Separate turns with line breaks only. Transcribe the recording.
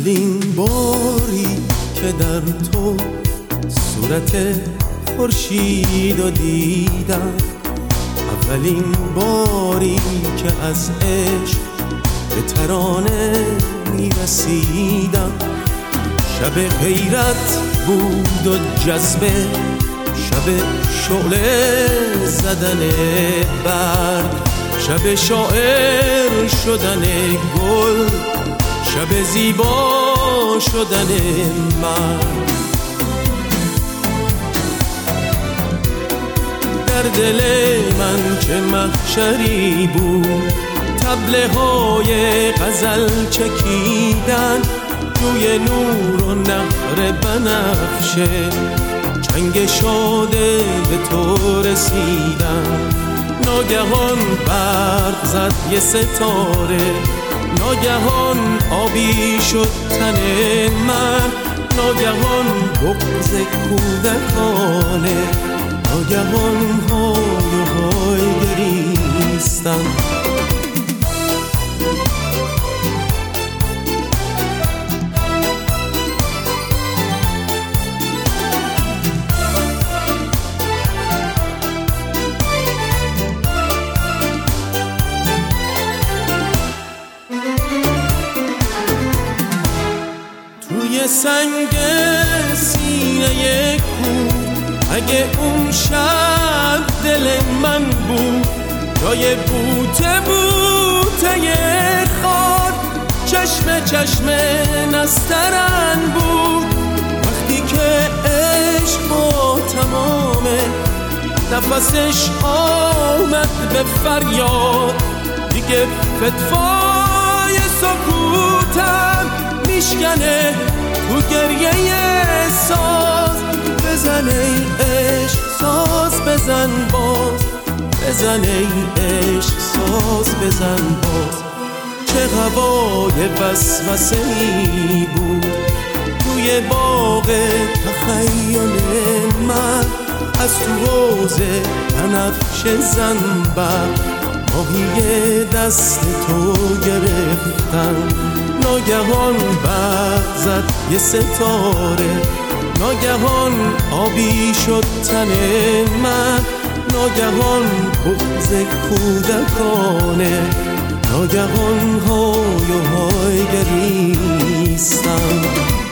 اولین باری که در تو صورت خورشیدو دیدم، اولین باری که از عشق به ترانه میرسیدم. شب غیرت بود و جذبه، شب شعله زدن برگ، شب شاعر شدن گل، شب زیبا شدن مرد. در دل من چه محشری بود، طبله های غزل چکیدن روی نور و نهر بنفشه، چنگ شاده به تو رسیدن. ناگهان برق زد یه ستاره، ناگهان آبی شد تن من، ناگهان بغض کودکانه، ناگهان های و های گریستن. توی سنگ سینه کو، اگه اون شب دل من بود، جای بوته خار، چشم چشم نسترن بود. وقتی که عشق با تمام نفسش آمد به فریاد، دیگه فتوای سکوتم میشکنه تو گریه ساز. بزن ای عشق ساز بزن باز، بزن ای عشق ساز بزن باز. چه هوای وسوسه‌ای بود توی باغ تخیل من، از تو حوض بنفشه زنبق ماهی دست تو گرفتم. ناگهان برق زد یه ستاره، ناگهان آبی شد تن من، ناگهان بغض کودکانه، ناگهان های و های گریستم.